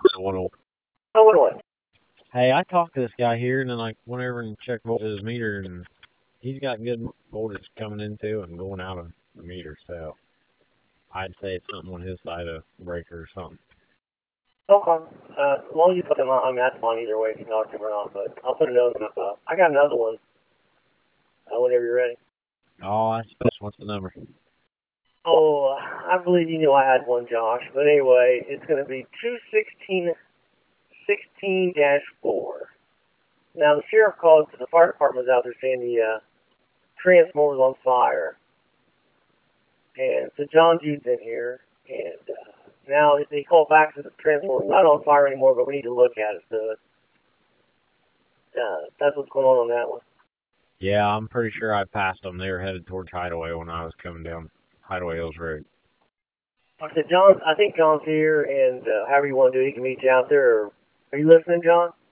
One. Oh, what? Hey, I talked to this guy here, and then I went over and checked his meter, and he's got good voltage coming into and going out of the meter. So I'd say it's something on his side of the breaker or something. Okay. As long as you put them on, I mean, that's fine either way if you talk to him or not, but I'll put a note in the I got another one whenever you're ready. Oh, I suppose. What's the number? Oh, I believe you know I had one, Josh. But anyway, it's going to be 216-16-4. Now, the sheriff called to the fire department out there saying the transformer's on fire. And so John Jude's in here, and now they call back to the transformer's not on fire anymore, but we need to look at it. So that's what's going on that one. Yeah, I'm pretty sure I passed them. They were headed towards Hideaway when I was coming down Hideaway Hills Road. I said, John, I think John's here, and however you want to do it, he can meet you out there. Are you listening, John?